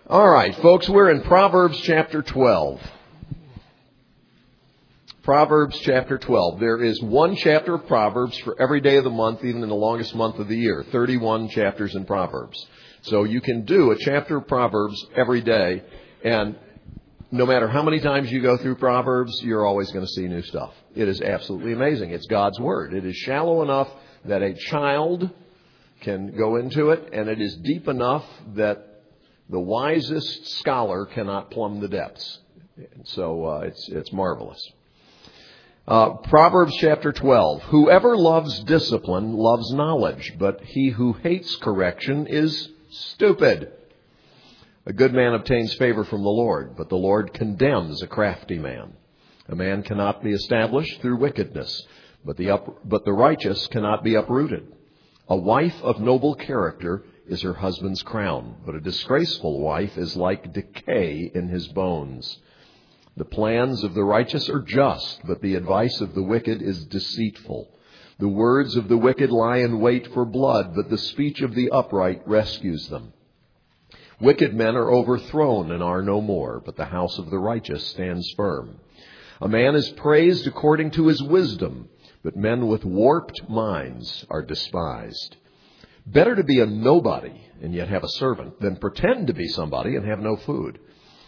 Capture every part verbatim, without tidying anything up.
All right, folks, we're in Proverbs chapter twelve. Proverbs chapter twelve. There is one chapter of Proverbs for every day of the month, even in the longest month of the year. thirty-one chapters in Proverbs. So you can do a chapter of Proverbs every day, and no matter how many times you go through Proverbs, you're always going to see new stuff. It is absolutely amazing. It's God's Word. It is shallow enough that a child can go into it, and it is deep enough that the wisest scholar cannot plumb the depths. So uh, it's it's marvelous. Uh, Proverbs chapter twelve. Whoever loves discipline loves knowledge, but he who hates correction is stupid. A good man obtains favor from the Lord, but the Lord condemns a crafty man. A man cannot be established through wickedness, but the up, but the righteous cannot be uprooted. A wife of noble character is her husband's crown, but a disgraceful wife is like decay in his bones. The plans of the righteous are just, but the advice of the wicked is deceitful. The words of the wicked lie in wait for blood, but the speech of the upright rescues them. Wicked men are overthrown and are no more, but the house of the righteous stands firm. A man is praised according to his wisdom, but men with warped minds are despised. Better to be a nobody and yet have a servant than pretend to be somebody and have no food.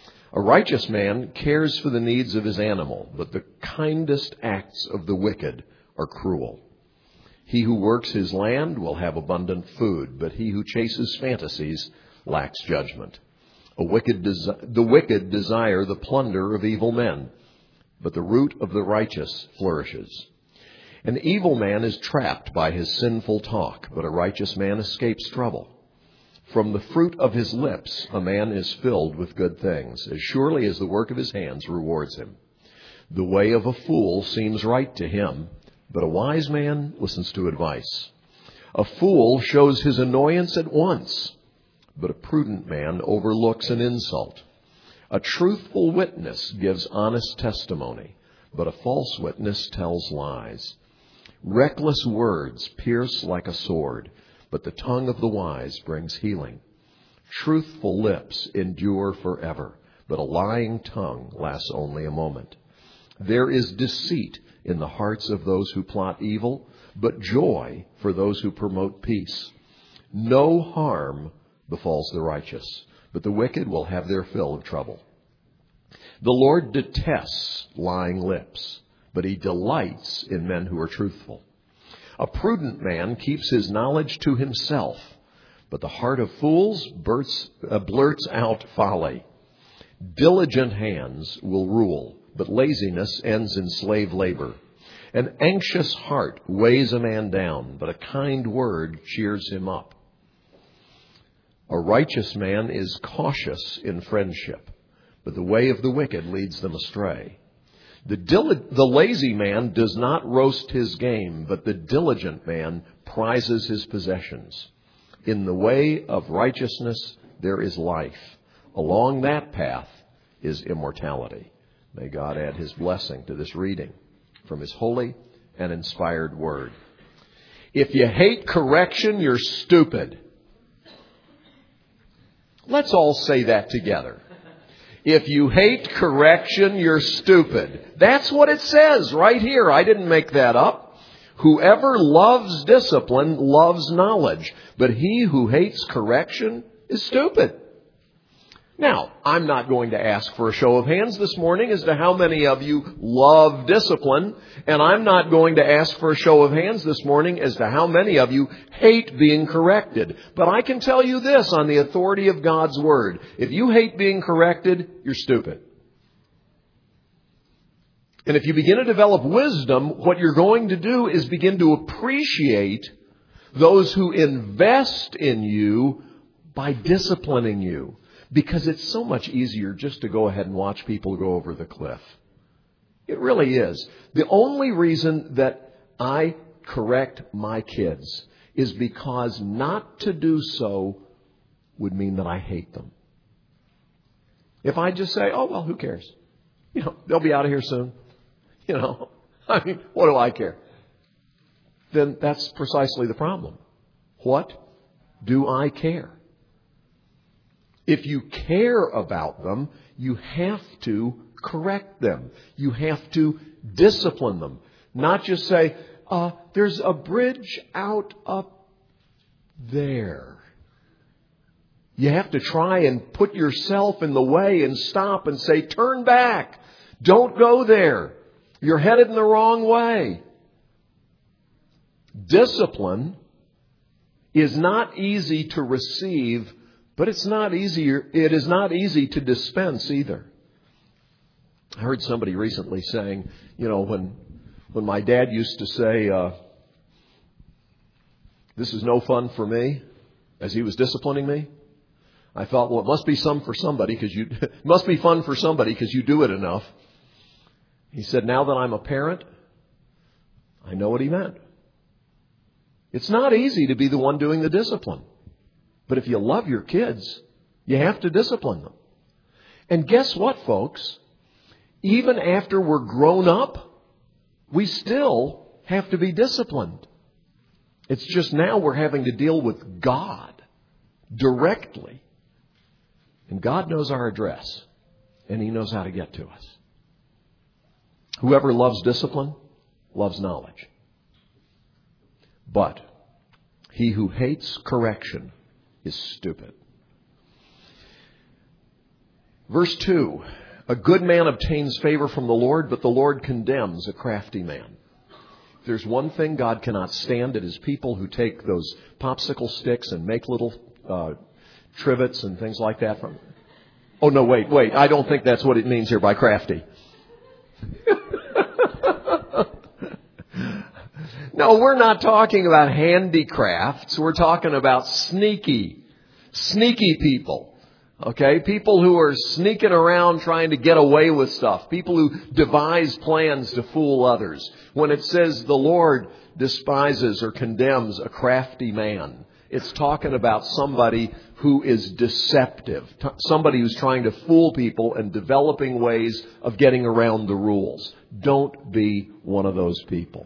A righteous man cares for the needs of his animal, but the kindest acts of the wicked are cruel. He who works his land will have abundant food, but he who chases fantasies lacks judgment. A wicked desi- the wicked desire the plunder of evil men, but the root of the righteous flourishes. An evil man is trapped by his sinful talk, but a righteous man escapes trouble. From the fruit of his lips, a man is filled with good things, as surely as the work of his hands rewards him. The way of a fool seems right to him, but a wise man listens to advice. A fool shows his annoyance at once, but a prudent man overlooks an insult. A truthful witness gives honest testimony, but a false witness tells lies. Reckless words pierce like a sword, but the tongue of the wise brings healing. Truthful lips endure forever, but a lying tongue lasts only a moment. There is deceit in the hearts of those who plot evil, but joy for those who promote peace. No harm befalls the righteous, but the wicked will have their fill of trouble. The Lord detests lying lips, but he delights in men who are truthful. A prudent man keeps his knowledge to himself, but the heart of fools blurts, uh, blurts out folly. Diligent hands will rule, but laziness ends in slave labor. An anxious heart weighs a man down, but a kind word cheers him up. A righteous man is cautious in friendship, but the way of the wicked leads them astray. The, dil- the lazy man does not roast his game, but the diligent man prizes his possessions. In the way of righteousness there is life. Along that path is immortality. May God add his blessing to this reading from his holy and inspired word. If you hate correction, you're stupid. Let's all say that together. If you hate correction, you're stupid. That's what it says right here. I didn't make that up. Whoever loves discipline loves knowledge, but he who hates correction is stupid. Now, I'm not going to ask for a show of hands this morning as to how many of you love discipline, and I'm not going to ask for a show of hands this morning as to how many of you hate being corrected. But I can tell you this on the authority of God's Word. If you hate being corrected, you're stupid. And if you begin to develop wisdom, what you're going to do is begin to appreciate those who invest in you by disciplining you. Because it's so much easier just to go ahead and watch people go over the cliff. It really is. The only reason that I correct my kids is because not to do so would mean that I hate them. If I just say, oh, well, who cares? You know, they'll be out of here soon. You know, I mean, what do I care? Then that's precisely the problem. What do I care? If you care about them, you have to correct them. You have to discipline them. Not just say, uh, there's a bridge out up there. You have to try and put yourself in the way and stop and say, turn back. Don't go there. You're headed in the wrong way. Discipline is not easy to receive, but it's not easier. It is not easy to dispense either. I heard somebody recently saying, you know, when when my dad used to say, uh, "This is no fun for me," as he was disciplining me, I thought, well, it must be some for somebody because you it must be fun for somebody because you do it enough. He said, "Now that I'm a parent, I know what he meant. It's not easy to be the one doing the discipline. But if you love your kids, you have to discipline them. And guess what, folks? Even after we're grown up, we still have to be disciplined. It's just now we're having to deal with God directly. And God knows our address, and He knows how to get to us. Whoever loves discipline loves knowledge. But he who hates correction is stupid. Verse two, a good man obtains favor from the Lord, but the Lord condemns a crafty man. If there's one thing God cannot stand, it is people who take those popsicle sticks and make little uh, trivets and things like that from. Oh, no, wait, wait. I don't think that's what it means here by crafty. No, we're not talking about handicrafts. We're talking about sneaky, sneaky people. Okay? People who are sneaking around trying to get away with stuff. People who devise plans to fool others. When it says the Lord despises or condemns a crafty man, it's talking about somebody who is deceptive. Somebody who's trying to fool people and developing ways of getting around the rules. Don't be one of those people.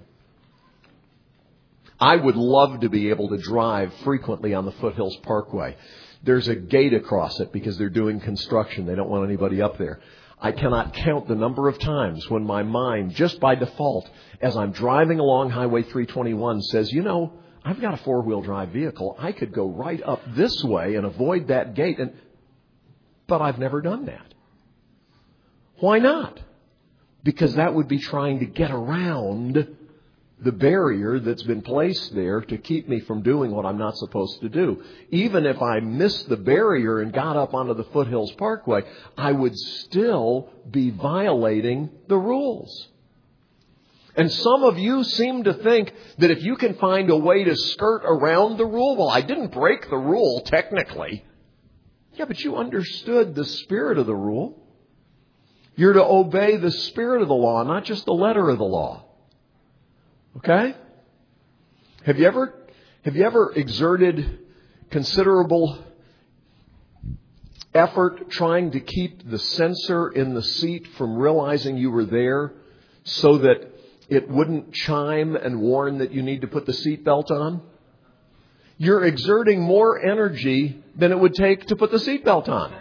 I would love to be able to drive frequently on the Foothills Parkway. There's a gate across it because they're doing construction. They don't want anybody up there. I cannot count the number of times when my mind, just by default, as I'm driving along Highway three twenty-one, says, you know, I've got a four-wheel drive vehicle. I could go right up this way and avoid that gate. And But I've never done that. Why not? Because that would be trying to get around the barrier that's been placed there to keep me from doing what I'm not supposed to do. Even if I missed the barrier and got up onto the Foothills Parkway, I would still be violating the rules. And some of you seem to think that if you can find a way to skirt around the rule, well, I didn't break the rule technically. Yeah, but you understood the spirit of the rule. You're to obey the spirit of the law, not just the letter of the law. Okay? Have you ever, have you ever exerted considerable effort trying to keep the sensor in the seat from realizing you were there so that it wouldn't chime and warn that you need to put the seatbelt on? You're exerting more energy than it would take to put the seatbelt on.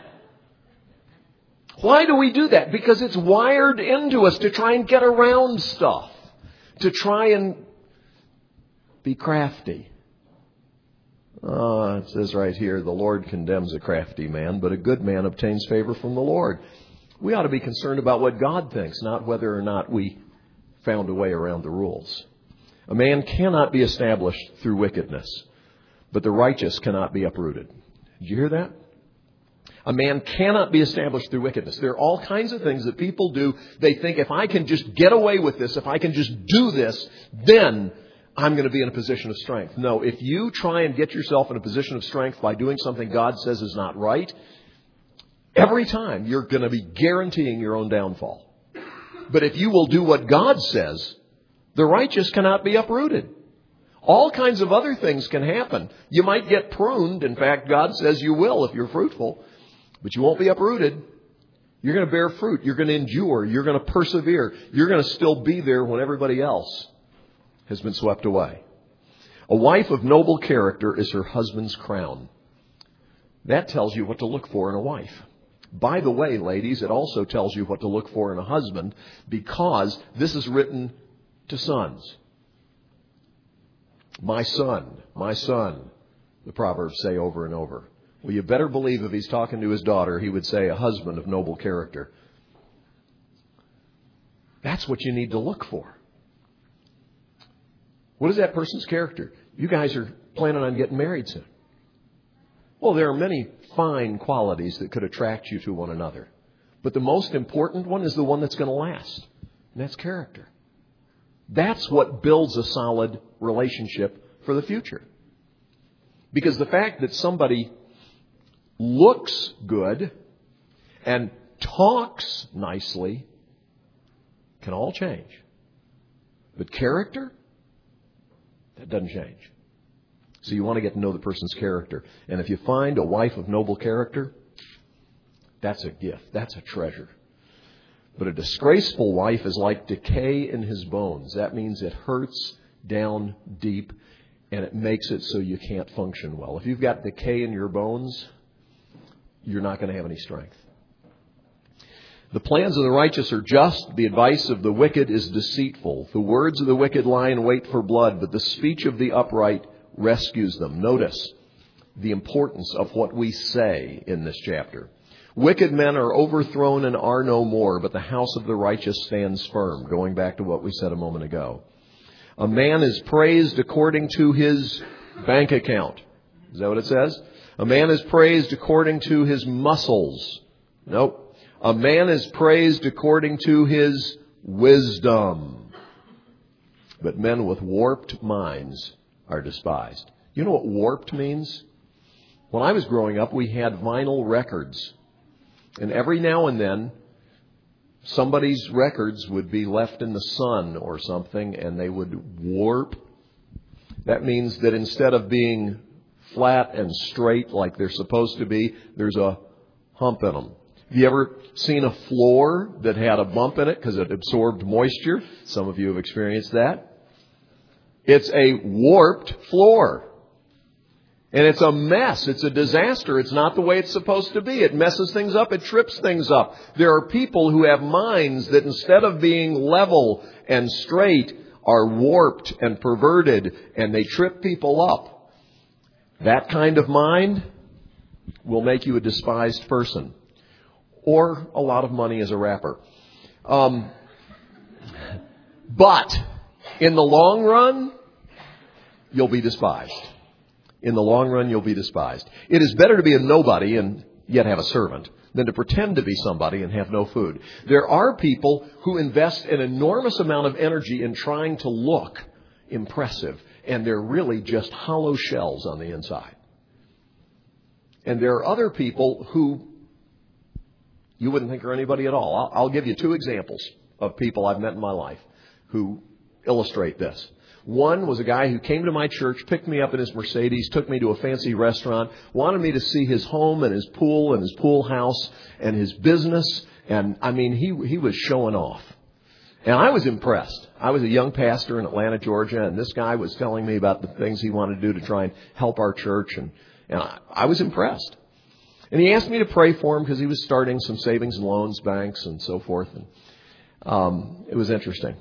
Why do we do that? Because it's wired into us to try and get around stuff. To try and be crafty. Oh, it says right here, the Lord condemns a crafty man, but a good man obtains favor from the Lord. We ought to be concerned about what God thinks, not whether or not we found a way around the rules. A man cannot be established through wickedness, but the righteous cannot be uprooted. Did you hear that? A man cannot be established through wickedness. There are all kinds of things that people do. They think if I can just get away with this, if I can just do this, then I'm going to be in a position of strength. No, if you try and get yourself in a position of strength by doing something God says is not right, every time you're going to be guaranteeing your own downfall. But if you will do what God says, the righteous cannot be uprooted. All kinds of other things can happen. You might get pruned. In fact, God says you will if you're fruitful. But you won't be uprooted. You're going to bear fruit. You're going to endure. You're going to persevere. You're going to still be there when everybody else has been swept away. A wife of noble character is her husband's crown. That tells you what to look for in a wife. By the way, ladies, it also tells you what to look for in a husband, because this is written to sons. My son, my son, the Proverbs say over and over. Well, you better believe if he's talking to his daughter, he would say a husband of noble character. That's what you need to look for. What is that person's character? You guys are planning on getting married soon. Well, there are many fine qualities that could attract you to one another. But the most important one is the one that's going to last. And that's character. That's what builds a solid relationship for the future. Because the fact that somebody looks good and talks nicely can all change. But character, that doesn't change. So you want to get to know the person's character. And if you find a wife of noble character, that's a gift. That's a treasure. But a disgraceful wife is like decay in his bones. That means it hurts down deep and it makes it so you can't function well. If you've got decay in your bones, you're not going to have any strength. The plans of the righteous are just. The advice of the wicked is deceitful. The words of the wicked lie in wait for blood, but the speech of the upright rescues them. Notice the importance of what we say in this chapter. Wicked men are overthrown and are no more, but the house of the righteous stands firm. Going back to what we said a moment ago. A man is praised according to his bank account. Is that what it says? A man is praised according to his muscles. Nope. A man is praised according to his wisdom. But men with warped minds are despised. You know what warped means? When I was growing up, we had vinyl records. And every now and then, somebody's records would be left in the sun or something, and they would warp. That means that instead of being flat and straight like they're supposed to be, there's a hump in them. Have you ever seen a floor that had a bump in it because it absorbed moisture? Some of you have experienced that. It's a warped floor. And it's a mess. It's a disaster. It's not the way it's supposed to be. It messes things up. It trips things up. There are people who have minds that instead of being level and straight are warped and perverted, and they trip people up. That kind of mind will make you a despised person. Or a lot of money as a rapper. Um, but in the long run, you'll be despised. In the long run, you'll be despised. It is better to be a nobody and yet have a servant than to pretend to be somebody and have no food. There are people who invest an enormous amount of energy in trying to look impressive, and they're really just hollow shells on the inside. And there are other people who you wouldn't think are anybody at all. I'll, I'll give you two examples of people I've met in my life who illustrate this. One was a guy who came to my church, picked me up in his Mercedes, took me to a fancy restaurant, wanted me to see his home and his pool and his pool house and his business. And I mean, he he was showing off. And I was impressed. I was a young pastor in Atlanta, Georgia, and this guy was telling me about the things he wanted to do to try and help our church. And, and I, I was impressed. And he asked me to pray for him because he was starting some savings and loans banks and so forth. And um, it was interesting.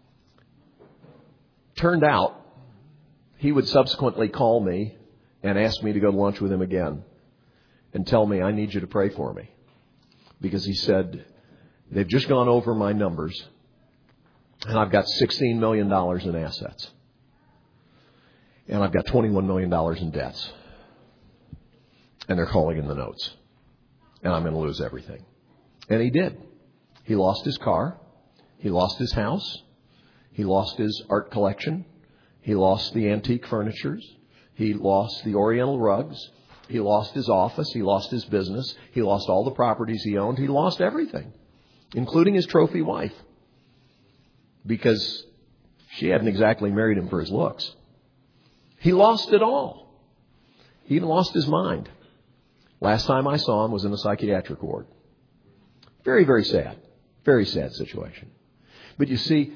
Turned out, he would subsequently call me and ask me to go to lunch with him again and tell me, I need you to pray for me. Because he said, they've just gone over my numbers and I've got sixteen million dollars in assets. And I've got twenty-one million dollars in debts. And they're calling in the notes. And I'm going to lose everything. And he did. He lost his car. He lost his house. He lost his art collection. He lost the antique furnitures. He lost the Oriental rugs. He lost his office. He lost his business. He lost all the properties he owned. He lost everything, including his trophy wife. Because she hadn't exactly married him for his looks. He lost it all. He even lost his mind. Last time I saw him was in a psychiatric ward. Very, very sad. Very sad situation. But you see,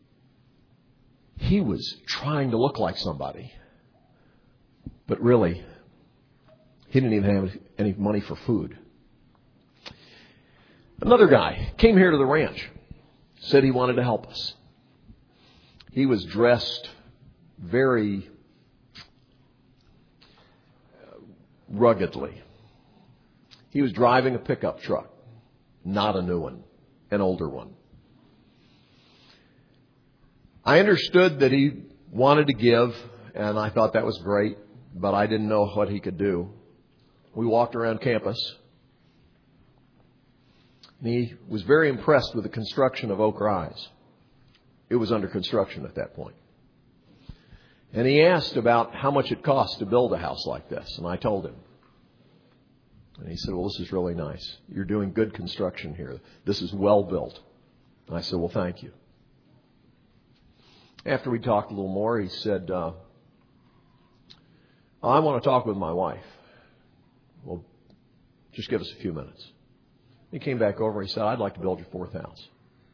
he was trying to look like somebody. But really, He didn't even have any money for food. Another guy came here to the ranch, said he wanted to help us. He was dressed very ruggedly. He was driving a pickup truck, not a new one, an older one. I understood that he wanted to give, and I thought that was great, but I didn't know what he could do. We walked around campus, and he was very impressed with the construction of Oak Rise. It was under construction at that point. And he asked about how much it cost to build a house like this, and I told him. And he said, well, this is really nice. You're doing good construction here. This is well built. And I said, well, thank you. After we talked a little more, he said, uh, I want to talk with my wife. Well, just give us a few minutes. He came back over and he said, I'd like to build your fourth house.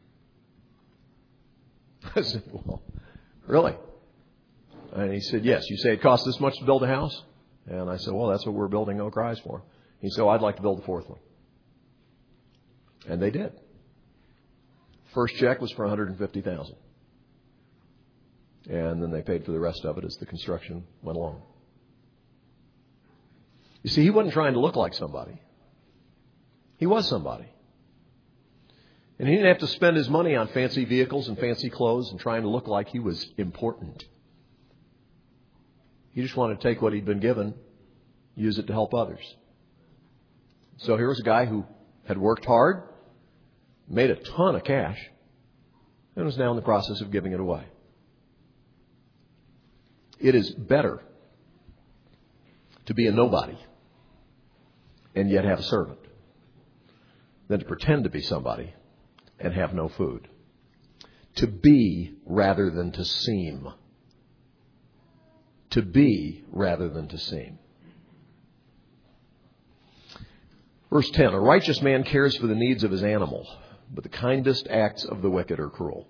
I said, well, really? And he said, yes. You say it costs this much to build a house? And I said, well, that's what we're building Oak Rise for. He said, well, I'd like to build the fourth one. And they did. First check was for one hundred fifty thousand dollars. And then they paid for the rest of it as the construction went along. You see, he wasn't trying to look like somebody. He was somebody. And he didn't have to spend his money on fancy vehicles and fancy clothes and trying to look like he was important. He just wanted to take what he'd been given, use it to help others. So here was a guy who had worked hard, made a ton of cash, and was now in the process of giving it away. It is better to be a nobody and yet have a servant than to pretend to be somebody and have no food. To be rather than to seem. To be rather than to seem. Verse ten, a righteous man cares for the needs of his animal, but the kindest acts of the wicked are cruel.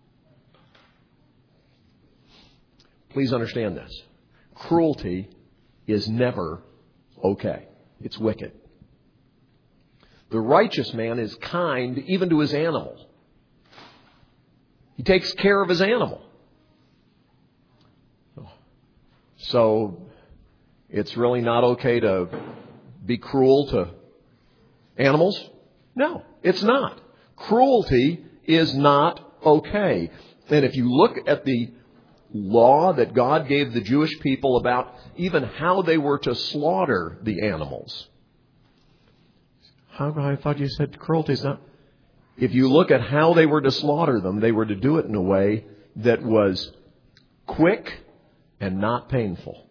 Please understand this. Cruelty is never okay. It's wicked. The righteous man is kind even to his animal. He takes care of his animal. So it's really not okay to be cruel to animals? No, it's not. Cruelty is not okay. And if you look at the law that God gave the Jewish people about even how they were to slaughter the animals. How, I thought you said cruelty is not. If you look at how they were to slaughter them, they were to do it in a way that was quick and not painful.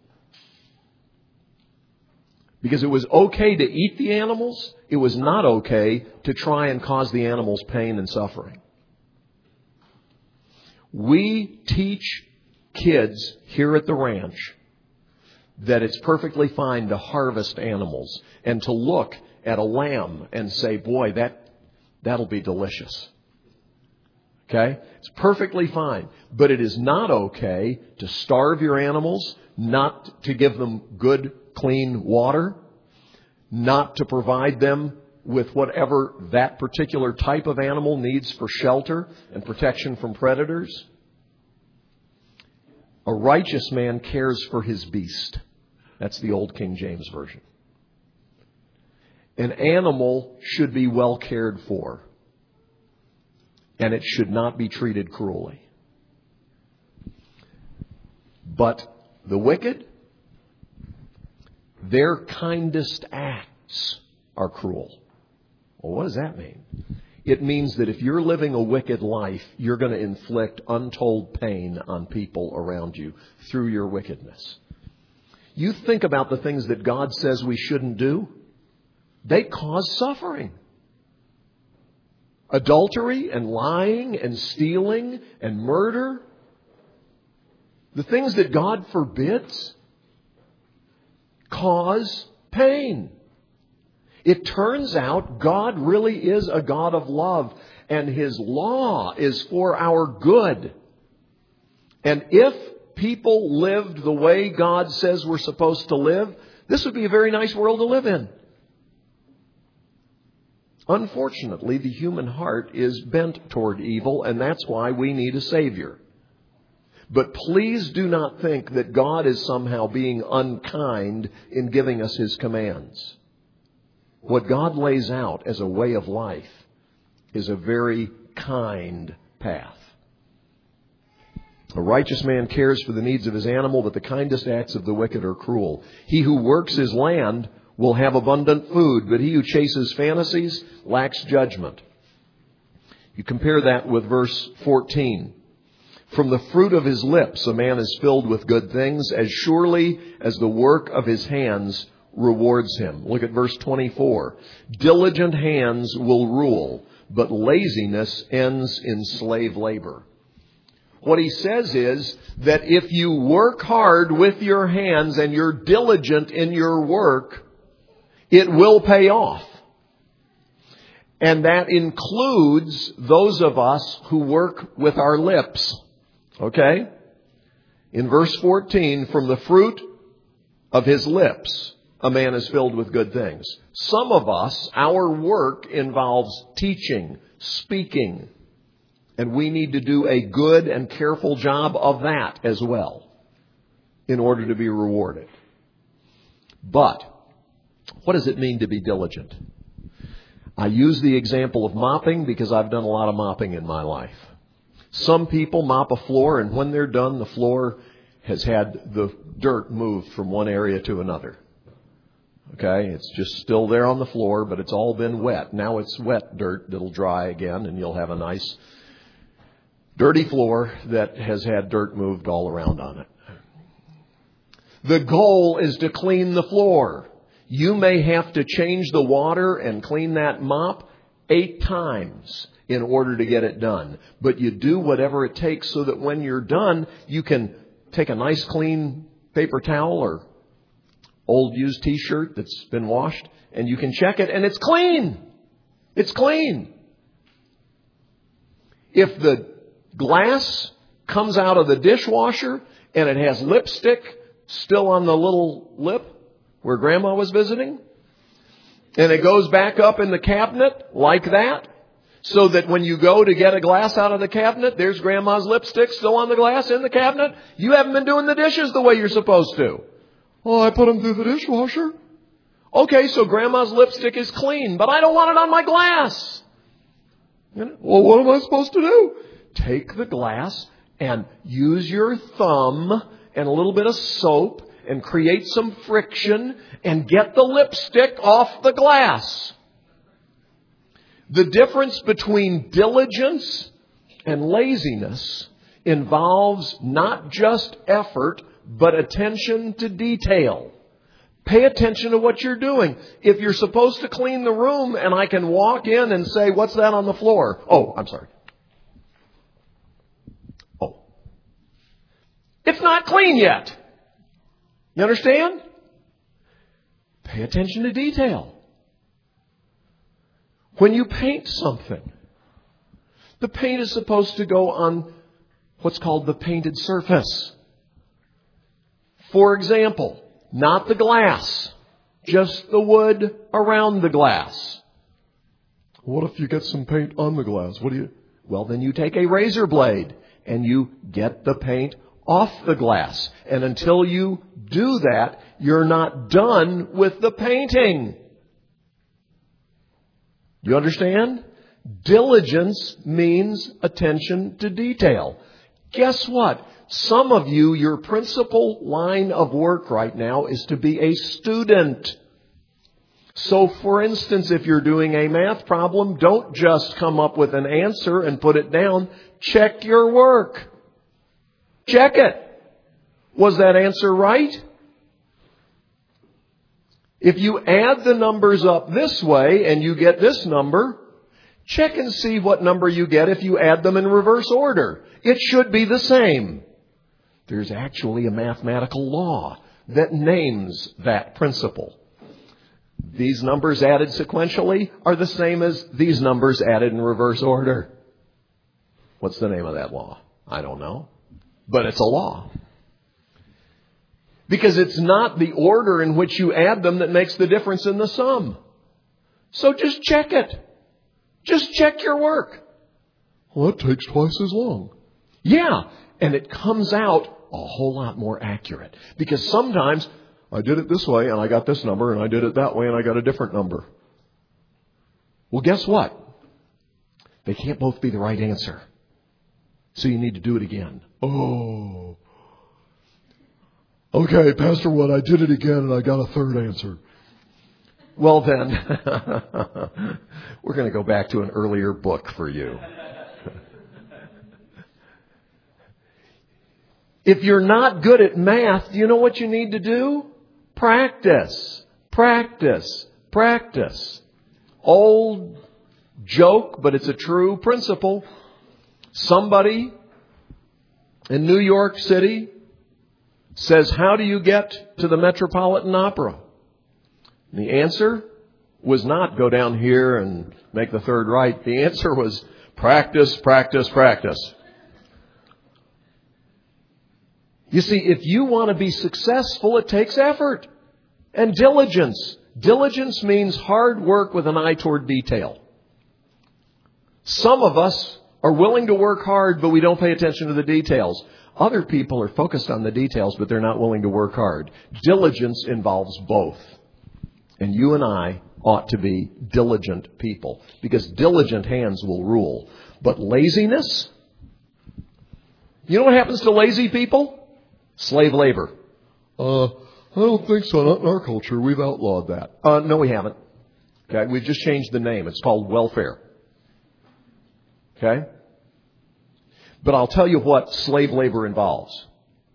Because it was okay to eat the animals, it was not okay to try and cause the animals pain and suffering. We teach kids here at the ranch that it's perfectly fine to harvest animals and to look at a lamb and say, boy, that, that'll be delicious. Okay? It's perfectly fine. But it is not okay to starve your animals, not to give them good, clean water, not to provide them with whatever that particular type of animal needs for shelter and protection from predators. A righteous man cares for his beast. That's the old King James Version. An animal should be well cared for. And it should not be treated cruelly. But the wicked, their kindest acts are cruel. Well, what does that mean? It means that if you're living a wicked life, you're going to inflict untold pain on people around you through your wickedness. You think about the things that God says we shouldn't do. They cause suffering. Adultery and lying and stealing and murder. The things that God forbids cause pain. It turns out God really is a God of love, and His law is for our good. And if people lived the way God says we're supposed to live, This would be a very nice world to live in. Unfortunately, the human heart is bent toward evil, and that's why we need a Savior. But please do not think that God is somehow being unkind in giving us His commands. What God lays out as a way of life is a very kind path. A righteous man cares for the needs of his animal, but the kindest acts of the wicked are cruel. He who works his land will have abundant food, but he who chases fantasies lacks judgment. You compare that with verse fourteen. From the fruit of his lips a man is filled with good things, as surely as the work of his hands rewards him. Look at verse twenty-four. Diligent hands will rule, but laziness ends in slave labor. What he says is that if you work hard with your hands and you're diligent in your work, it will pay off. And that includes those of us who work with our lips. Okay? In verse fourteen, from the fruit of his lips, a man is filled with good things. Some of us, our work involves teaching, speaking, and we need to do a good and careful job of that as well in order to be rewarded. But what does it mean to be diligent? I use the example of mopping because I've done a lot of mopping in my life. Some people mop a floor, and when they're done, the floor has had the dirt moved from one area to another. Okay, it's just still there on the floor, but it's all been wet. Now it's wet dirt that'll dry again, and you'll have a nice dirty floor that has had dirt moved all around on it. The goal is to clean the floor. You may have to change the water and clean that mop eight times in order to get it done. But you do whatever it takes so that when you're done, you can take a nice clean paper towel or old used t-shirt that's been washed, and you can check it, and it's clean. It's clean. If the glass comes out of the dishwasher and it has lipstick still on the little lip where Grandma was visiting, and it goes back up in the cabinet like that, so that when you go to get a glass out of the cabinet, there's Grandma's lipstick still on the glass in the cabinet. You haven't been doing the dishes the way you're supposed to. Oh, I put them through the dishwasher. Okay, so Grandma's lipstick is clean, but I don't want it on my glass. Well, what am I supposed to do? Take the glass and use your thumb and a little bit of soap and create some friction and get the lipstick off the glass. The difference between diligence and laziness involves not just effort, but attention to detail. Pay attention to what you're doing. If you're supposed to clean the room and I can walk in and say, what's that on the floor? Oh, I'm sorry. Oh. It's not clean yet. You understand? Pay attention to detail. When you paint something, the paint is supposed to go on what's called the painted surface. For example, not the glass, just the wood around the glass. What if you get some paint on the glass? What do you? Well, then you take a razor blade and you get the paint off the glass. And until you do that, you're not done with the painting. You understand? Diligence means attention to detail. Guess what? Some of you, your principal line of work right now is to be a student. So, for instance, if you're doing a math problem, don't just come up with an answer and put it down. Check your work. Check it. Was that answer right? If you add the numbers up this way and you get this number, check and see what number you get if you add them in reverse order. It should be the same. There's actually a mathematical law that names that principle. These numbers added sequentially are the same as these numbers added in reverse order. What's the name of that law? I don't know. But it's a law. Because it's not the order in which you add them that makes the difference in the sum. So just check it. Just check your work. Well, that takes twice as long. Yeah, and it comes out a whole lot more accurate. Because sometimes I did it this way and I got this number, and I did it that way and I got a different number. Well, guess what? They can't both be the right answer. So you need to do it again. Oh. Okay, Pastor Wood, I did it again and I got a third answer. Well then, we're going to go back to an earlier book for you. If you're not good at math, do you know what you need to do? Practice, practice, practice. Old joke, but it's a true principle. Somebody in New York City says, how do you get to the Metropolitan Opera? And the answer was not go down here and make the third right. The answer was practice, practice, practice. You see, if you want to be successful, it takes effort and diligence. Diligence means hard work with an eye toward detail. Some of us are willing to work hard, but we don't pay attention to the details. Other people are focused on the details, but they're not willing to work hard. Diligence involves both. And you and I ought to be diligent people, because diligent hands will rule. But laziness? You know what happens to lazy people? Slave labor. Uh, I don't think so. Not in our culture. We've outlawed that. Uh, no, we haven't. Okay, we've just changed the name. It's called welfare. Okay? But I'll tell you what slave labor involves.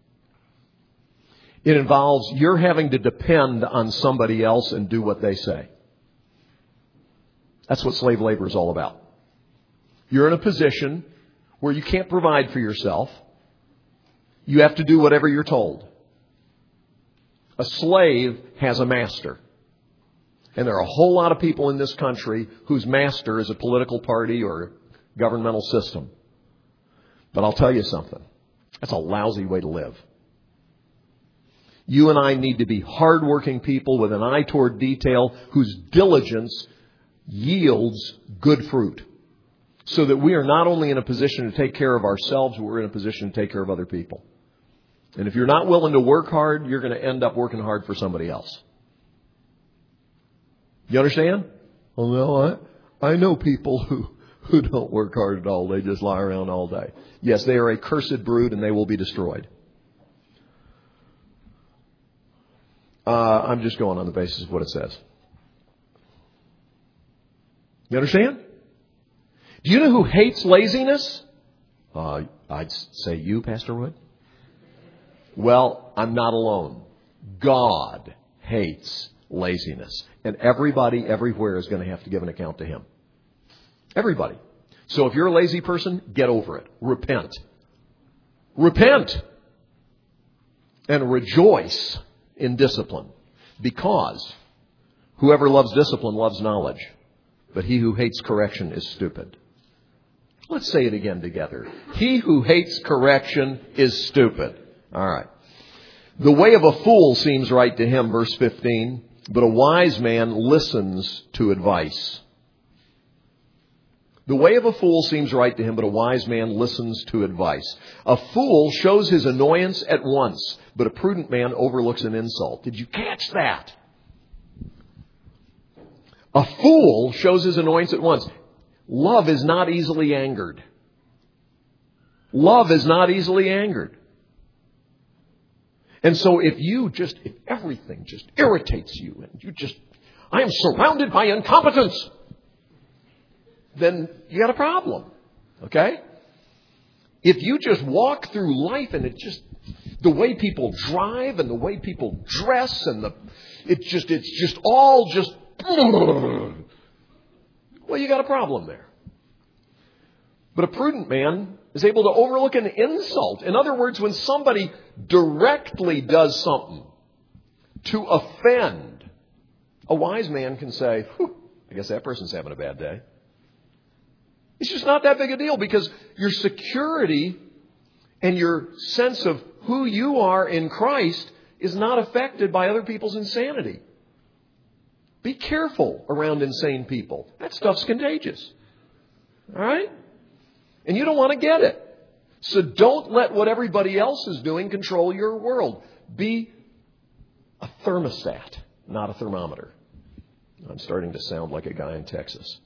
It involves you're having to depend on somebody else and do what they say. That's what slave labor is all about. You're in a position where you can't provide for yourself. You have to do whatever you're told. A slave has a master. And there are a whole lot of people in this country whose master is a political party or a governmental system. But I'll tell you something. That's a lousy way to live. You and I need to be hardworking people with an eye toward detail whose diligence yields good fruit. So that we are not only in a position to take care of ourselves, but we're in a position to take care of other people. And if you're not willing to work hard, you're going to end up working hard for somebody else. You understand? Well, no, I, I know people who, who don't work hard at all. They just lie around all day. Yes, they are a cursed brood and they will be destroyed. Uh, I'm just going on the basis of what it says. You understand? Do you know who hates laziness? Uh, I'd say you, Pastor Wood. Well, I'm not alone. God hates laziness. And everybody everywhere is going to have to give an account to Him. Everybody. So if you're a lazy person, get over it. Repent. Repent. And rejoice in discipline. Because whoever loves discipline loves knowledge. But he who hates correction is stupid. Let's say it again together. He who hates correction is stupid. All right. The way of a fool seems right to him, verse fifteen, but a wise man listens to advice. The way of a fool seems right to him, but a wise man listens to advice. A fool shows his annoyance at once, but a prudent man overlooks an insult. Did you catch that? A fool shows his annoyance at once. Love is not easily angered. Love is not easily angered. And so if you just, if everything just irritates you and you just, I am surrounded by incompetence, then you got a problem. Okay? If you just walk through life and it just, the way people drive and the way people dress and the, it just, it's just all just, well, you got a problem there. But a prudent man is able to overlook an insult. In other words, when somebody directly does something to offend, a wise man can say, I guess that person's having a bad day. It's just not that big a deal because your security and your sense of who you are in Christ is not affected by other people's insanity. Be careful around insane people. That stuff's contagious. All right? And you don't want to get it. So don't let what everybody else is doing control your world. Be a thermostat, not a thermometer. I'm starting to sound like a guy in Texas.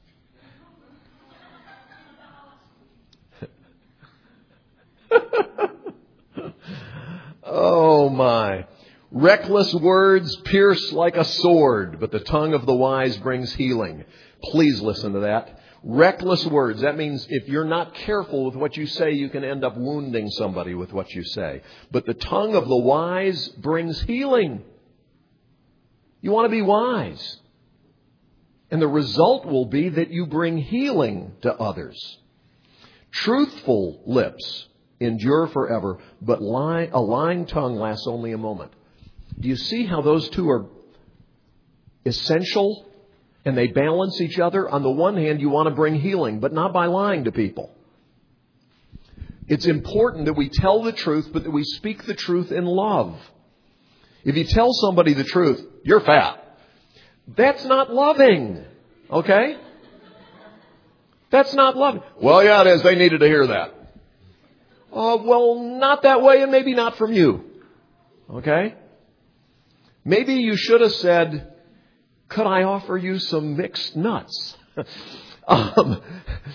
Oh my. Reckless words pierce like a sword, but the tongue of the wise brings healing. Please listen to that. Reckless words. That means if you're not careful with what you say, you can end up wounding somebody with what you say. But the tongue of the wise brings healing. You want to be wise. And the result will be that you bring healing to others. Truthful lips endure forever, but lie, a lying tongue lasts only a moment. Do you see how those two are essential and they balance each other? On the one hand, you want to bring healing, but not by lying to people. It's important that we tell the truth, but that we speak the truth in love. If you tell somebody the truth, you're fat. That's not loving. Okay? That's not loving. Well, yeah, it is. They needed to hear that. Uh, well, not that way, and maybe not from you. Okay? Maybe you should have said, could I offer you some mixed nuts? um,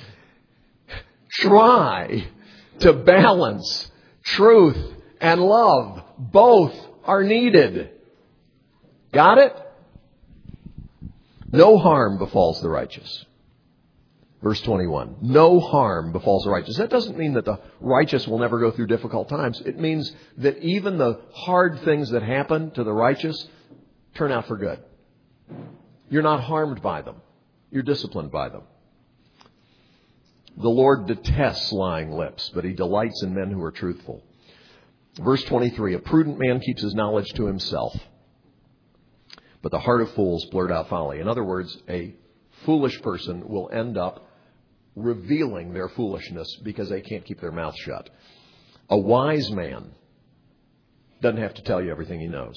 try to balance truth and love. Both are needed. Got it? No harm befalls the righteous. Verse twenty-one. No harm befalls the righteous. That doesn't mean that the righteous will never go through difficult times. It means that even the hard things that happen to the righteous turn out for good. You're not harmed by them. You're disciplined by them. The Lord detests lying lips, but He delights in men who are truthful. Verse twenty-three. A prudent man keeps his knowledge to himself, but the heart of fools blurt out folly. In other words, a foolish person will end up revealing their foolishness because they can't keep their mouth shut. A wise man doesn't have to tell you everything he knows.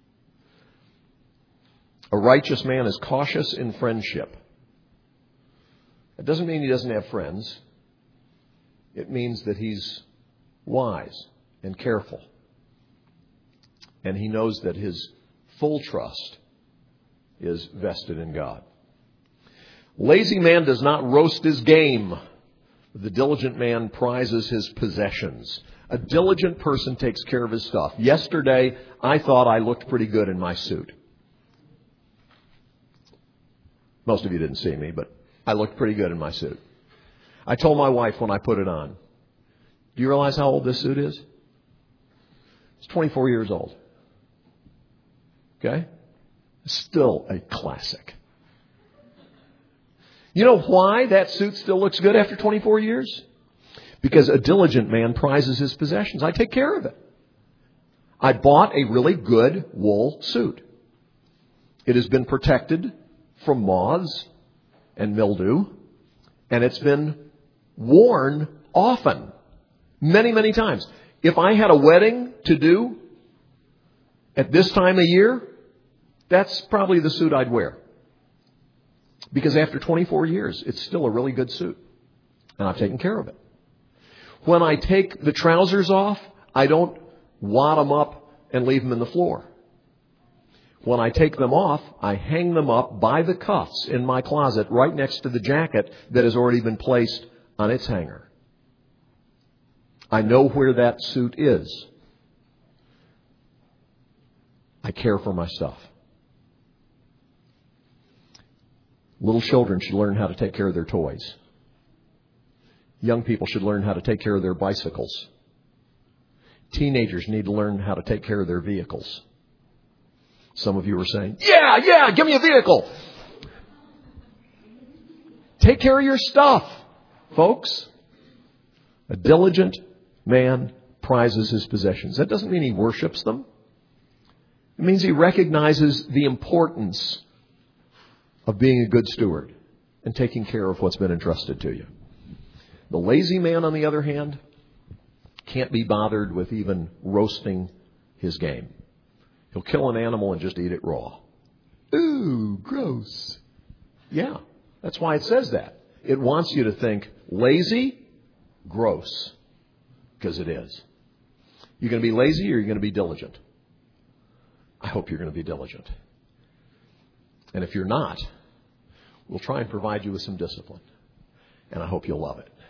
A righteous man is cautious in friendship. It doesn't mean he doesn't have friends. It means that he's wise and careful. And he knows that his full trust is vested in God. Lazy man does not roast his game. The diligent man prizes his possessions. A diligent person takes care of his stuff. Yesterday, I thought I looked pretty good in my suit. Most of you didn't see me, but I looked pretty good in my suit. I told my wife when I put it on, do you realize how old this suit is? It's twenty-four years old. Okay? Still a classic. You know why that suit still looks good after twenty-four years? Because a diligent man prizes his possessions. I take care of it. I bought a really good wool suit. It has been protected from moths and mildew, and it's been worn often, many, many times. If I had a wedding to do at this time of year, that's probably the suit I'd wear. Because after twenty-four years, it's still a really good suit. And I've taken care of it. When I take the trousers off, I don't wad them up and leave them in the floor. When I take them off, I hang them up by the cuffs in my closet right next to the jacket that has already been placed on its hanger. I know where that suit is. I care for my stuff. Little children should learn how to take care of their toys. Young people should learn how to take care of their bicycles. Teenagers need to learn how to take care of their vehicles. Some of you are saying, yeah, yeah, give me a vehicle. Take care of your stuff, folks. A diligent man prizes his possessions. That doesn't mean he worships them. It means he recognizes the importance of being a good steward and taking care of what's been entrusted to you. The lazy man, on the other hand, can't be bothered with even roasting his game. He'll kill an animal and just eat it raw. Ooh, gross. Yeah, that's why it says that. It wants you to think lazy, gross, because it is. You're going to be lazy or you're going to be diligent? I hope you're going to be diligent. And if you're not, we'll try and provide you with some discipline. And I hope you'll love it.